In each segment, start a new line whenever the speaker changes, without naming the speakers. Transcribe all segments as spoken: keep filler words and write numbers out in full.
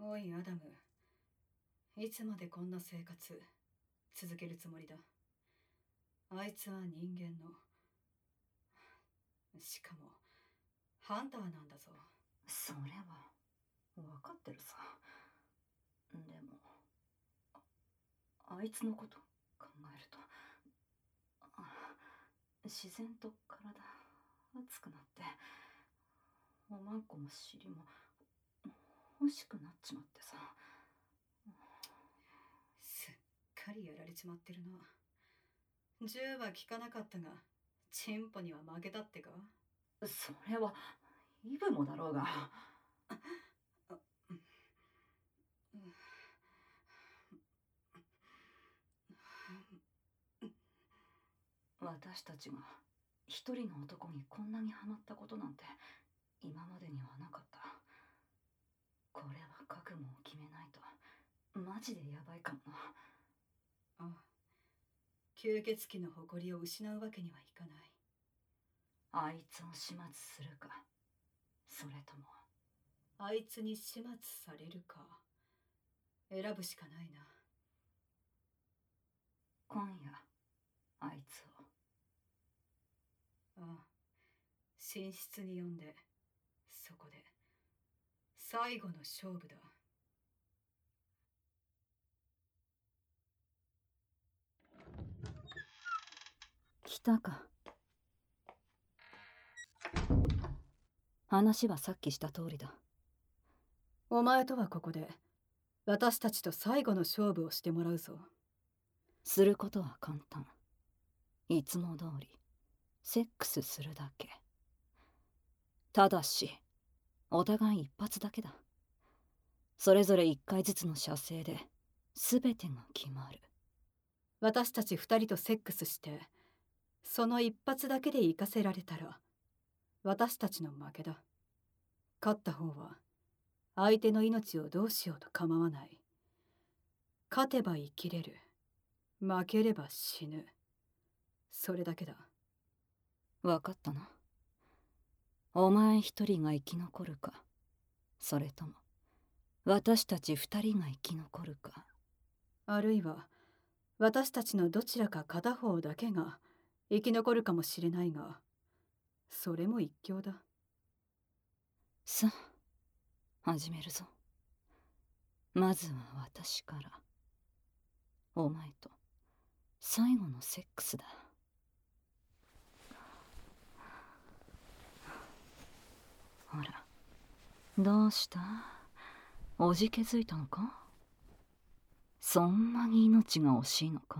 おいアダム、いつまでこんな生活続けるつもりだ。あいつは人間の、しかもハンターなんだぞ。
それは分かってるさ。でも あ, あいつのこと考えると自然と体熱くなっておまんこも尻も欲しくなっちまってさ。
すっかりやられちまってるな。銃は効かなかったがチンポには負けたってか。
それはイブもだろうが。私たちが一人の男にこんなにハマったことなんて今までにはなかった。これは覚悟を決めないとマジでヤバいかもな。
ああ、吸血鬼の誇りを失うわけにはいかない。
あいつを始末するか、それとも
あいつに始末されるか、選ぶしかないな。
今夜あいつを。
ああ、寝室に呼んで、そこで最後の勝負だ。
来たか。話はさっきした通りだ。
お前とはここで私たちと最後の勝負をしてもらうぞ。
することは簡単。いつも通りセックスするだけ。ただしお互い一発だけだ。それぞれ一回ずつの射精で全てが決まる。
私たち二人とセックスしてその一発だけで生かせられたら私たちの負けだ。勝った方は相手の命をどうしようと構わない。勝てば生きれる、負ければ死ぬ、それだけだ。
分かったな。お前一人が生き残るか、それとも私たち二人が生き残るか、
あるいは私たちのどちらか片方だけが生き残るかもしれないが、それも一興だ。
さあ始めるぞ。まずは私から。お前と最後のセックスだ。ほら、どうした？おじけづいたのか？そんなに命が惜しいのか？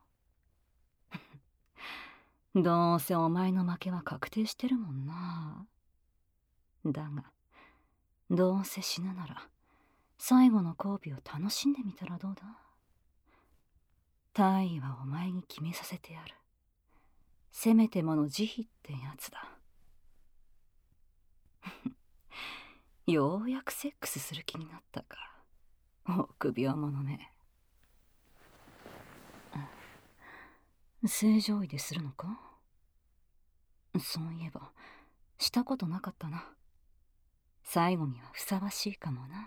どうせお前の負けは確定してるもんな。だがどうせ死ぬなら最後の交尾を楽しんでみたらどうだ？大意はお前に決めさせてやる。せめてもの慈悲ってやつだ。ようやくセックスする気になったか、臆病者め。正常位でするのか？そういえばしたことなかったな。最後にはふさわしいかもな。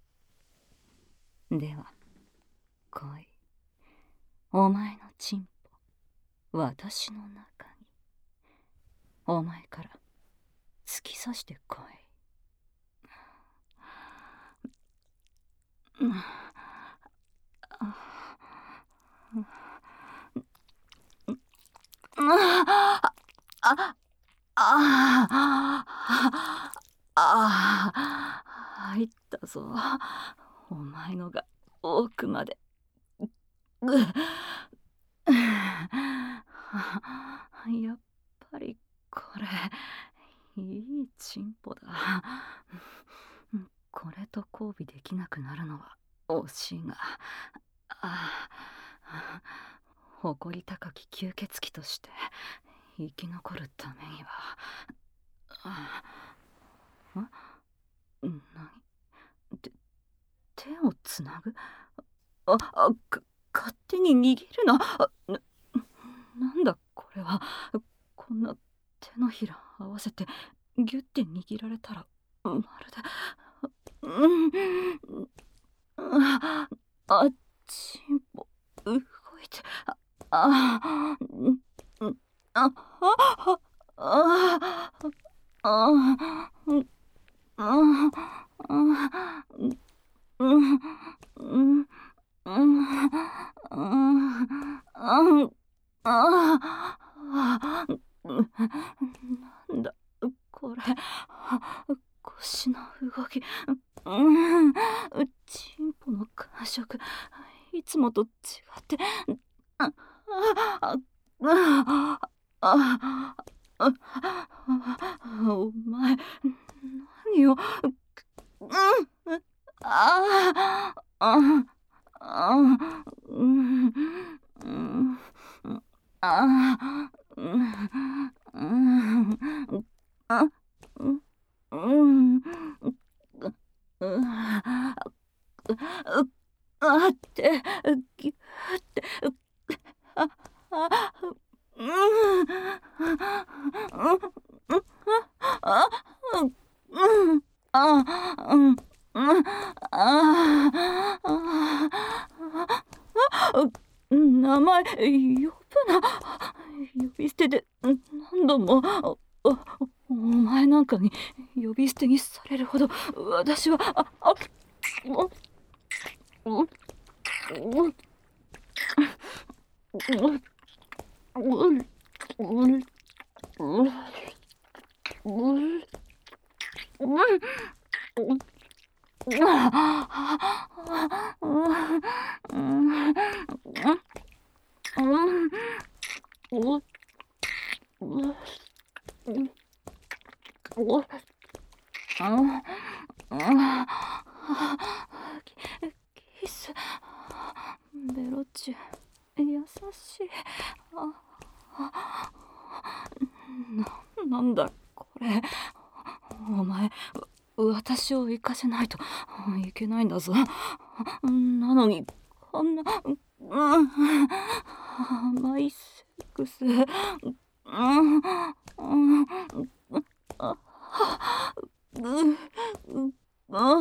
では来い、お前のチンポ私の中に。お前から突き刺してこい。ああああ入ったぞ。お前のが奥まで。やっぱりこれいいチンポだ。これと交尾できなくなるのは惜しいが、ああ、誇り高き吸血鬼として生き残るためには。ああ、何？て手をつなぐ？ああ、か勝手に握るな。な、なんだこれは。こんな手のひら合わせてギュッて握られたらまるで。 ああ、チンポ動いて、あああああああなんだこれ、腰の動き、うん、チンポの感触、いつもと違って、あああああお前何を、うんあああうんうんあうんあうんあってぎゅってああうんあうんあうんああ名前呼ぶな、呼び捨てで何度も、お前なんかに呼び捨てにされるほど私はああキスベロチュ優しい、な、なんだこれ、お前私を行かせないといけないんだぞ。なのにこんな、うん、甘いセックス、うんうんうんあううあ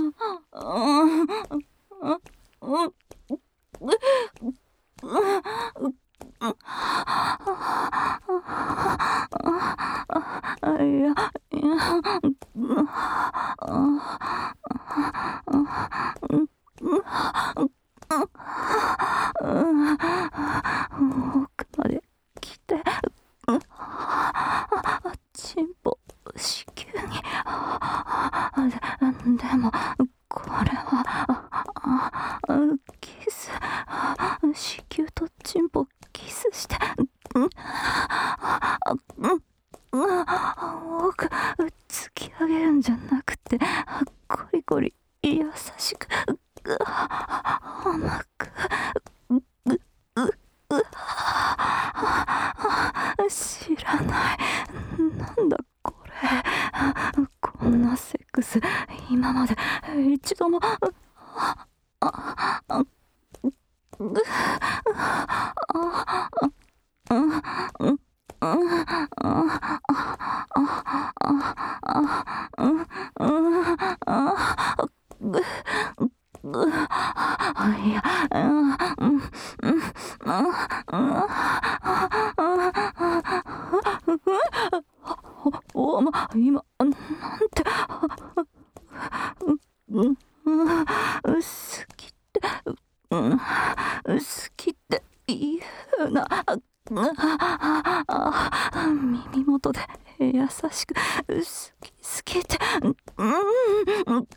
あああいやいや奥まで来てチンポ子宮にでもこれはキス子宮とチンポキスして奥突き上げるんじゃなくてゴリゴリ優しく甘く知らない、なんだこれ、こんなセックス今まで一度もいやお前今なんて好きって好きって言うな、耳元で優しく好き好きってうんうん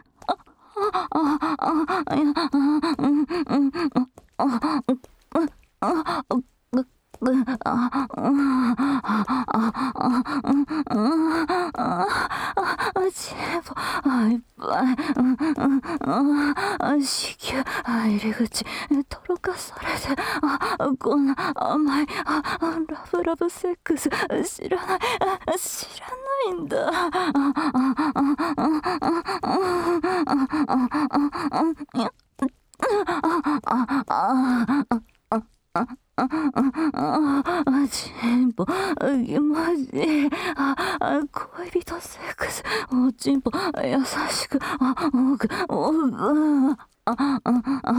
子宮入り口とろかされてこんな甘いラブラブセックス知らない知らないんだ。チンポ気持ちいい恋人セックスおちんぽ優しくあおぐおぐあああああ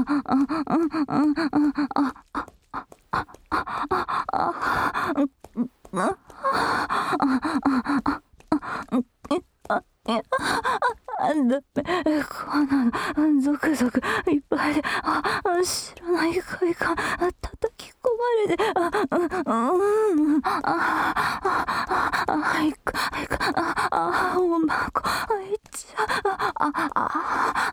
ダメ、こんなのゾクゾクいっぱいで、あ知らない快感叩き込まれて、あうんあああいくいくああおまこいっちゃああああ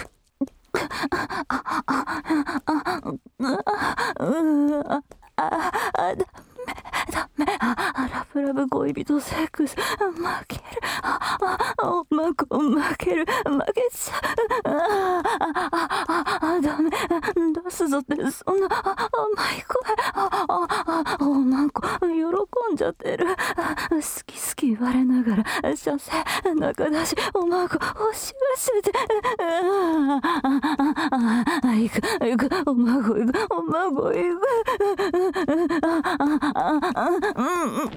あダメダメラブラブ恋人セックス負けるああおまこ負ける負けちゃうあああダメ出すぞってそんな甘い声ああおまこ喜んじゃってる好き好き言われながら射精中出しおまこ押し寄せてあああいくいくおまこいくおまこいくああああうんうん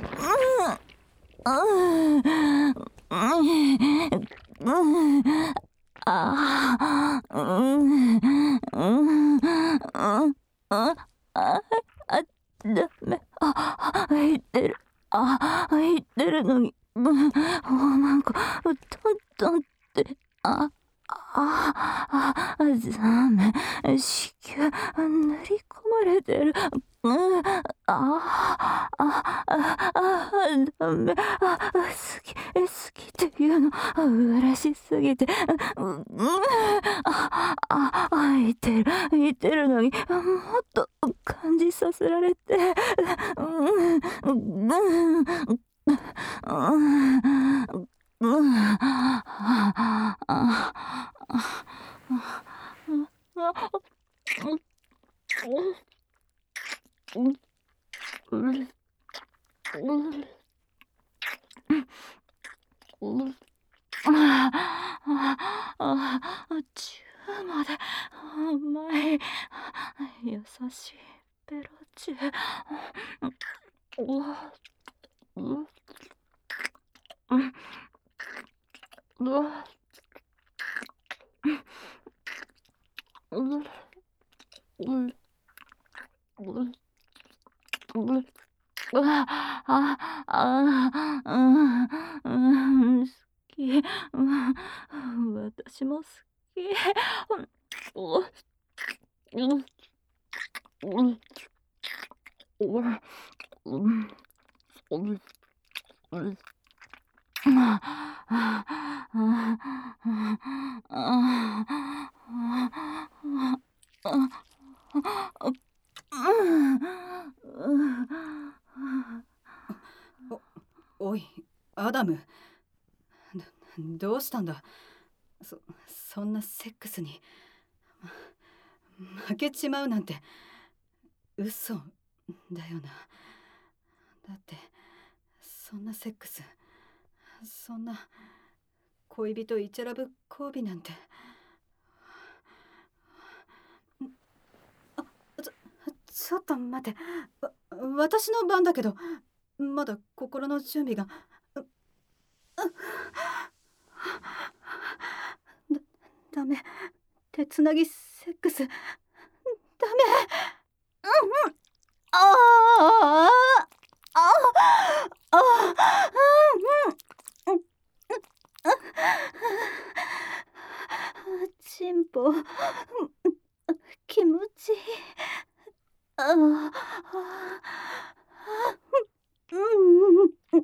うんうんああうんうんあああダメあ言ってるあ言ってるのにおなんかトントンってあああダメ子宮塗り込まれてるうんああああダメあ好き好きっていうの嬉しすぎてうんああ言ってる言ってるのにもっと感じさせられてうんうんうんうんああチューまで甘い優しいベロチューうわうんうわうんうんうんうわああうんうん好きうん私も好きうんうんうんうんうんうんうんあああ
おいアダム、どうしたんだ。そそんなセックスに負けちまうなんて嘘だよな。だってそんなセックス、そんな恋人イチャラブ交尾なんて。あちょちょっと待って、わ私の番だけどまだ心の準備がだダメ、手つなぎセックスダメ。うんうんあああああうんうんチンポ気持ちいい。ああうん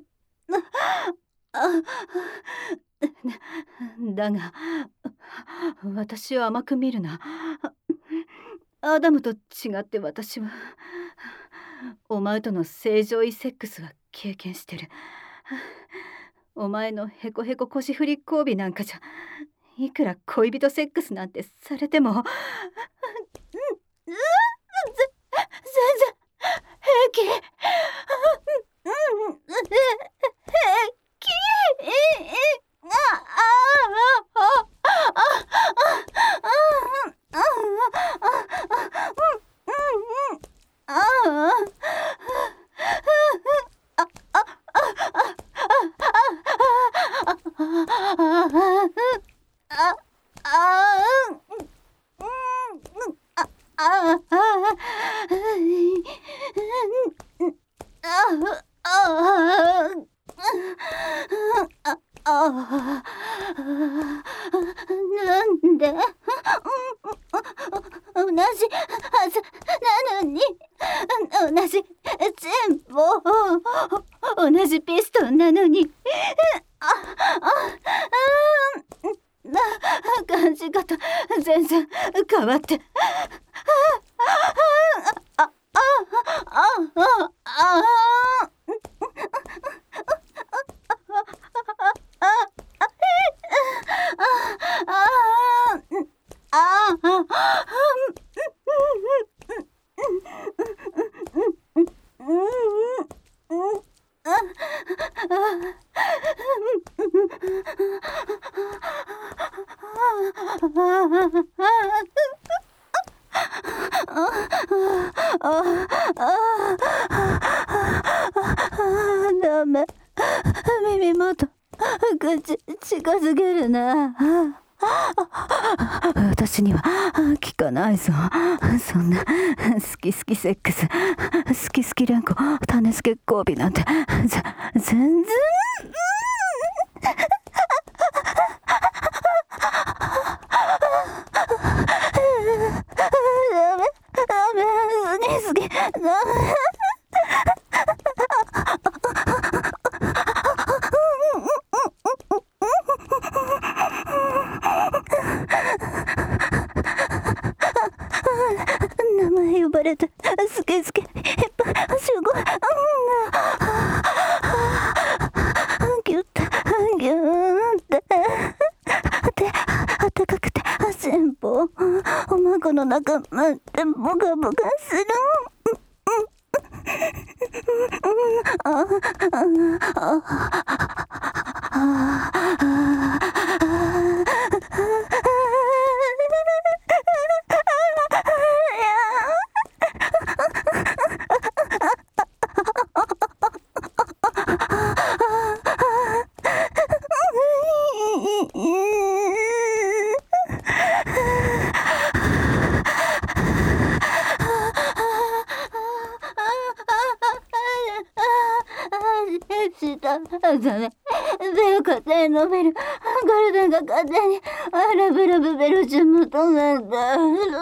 だが私を甘く見るな。アダムと違って私はお前との正常位セックスは経験してる。お前のヘコヘコ腰振り交尾なんかじゃいくら恋人セックスなんてされても、うん、うん、全然平気。うん、うん、平気。ああああああ
なんで同じはずなのに、同じ全部同じピストンなのに、あああ感じ方全然変わって、ああああああダメ、耳元口近づけるな。私には聞かないぞ。そんな好き好きセックス、好き好き連呼、種付け交尾なんて全然ダメダメ、好き好きダメ。名前呼ばれて好き好きいっぱいすごい、ギュッてギューってで暖かくて全部お孫の中までボカボカする。だね、ベル勝手に伸びる、ゴルデンが勝手にラブラブベルジュムとなった。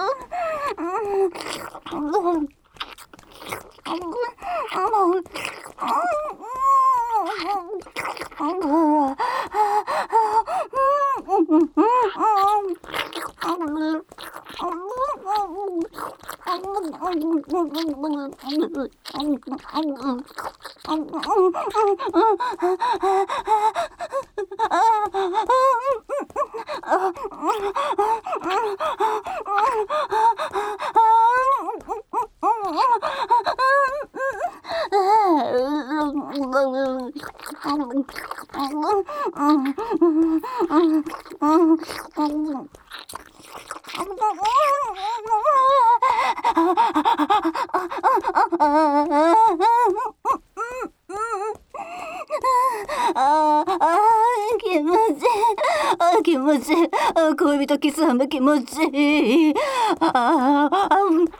ああ、気持ちいい。あ、気持ちいい。あ、恋人キスハム気持ちいい。ああ、あ、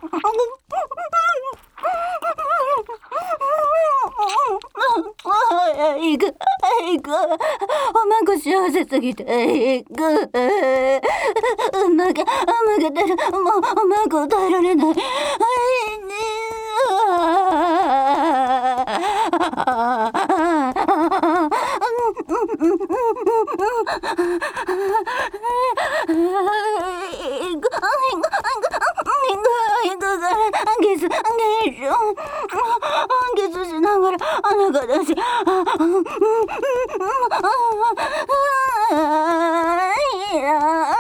行く、行く。おまんこ幸せすぎて行く。うまが、うまが出る。もう、おまんこ耐えられない。はい、ねゲス、ゲス、ゲスしながら穴が出し、いや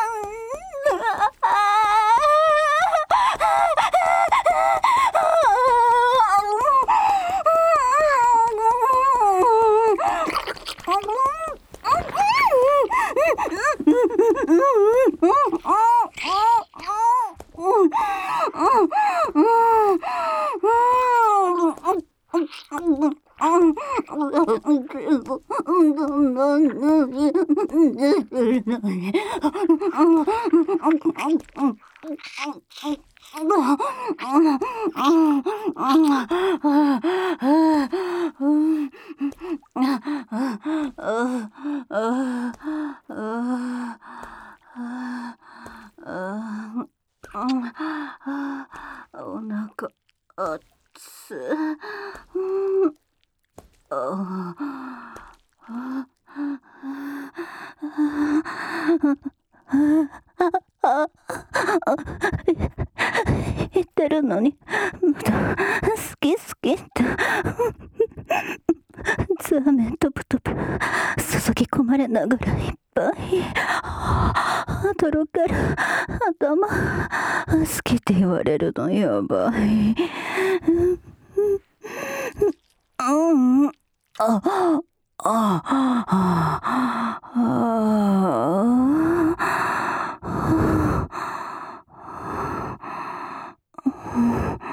るのに。お腹熱い。言ってるのにまだ好き好きってザーメントプトプ注ぎ込まれながらいっぱいとろける頭好きって言われるのやばい。うんうんあああああ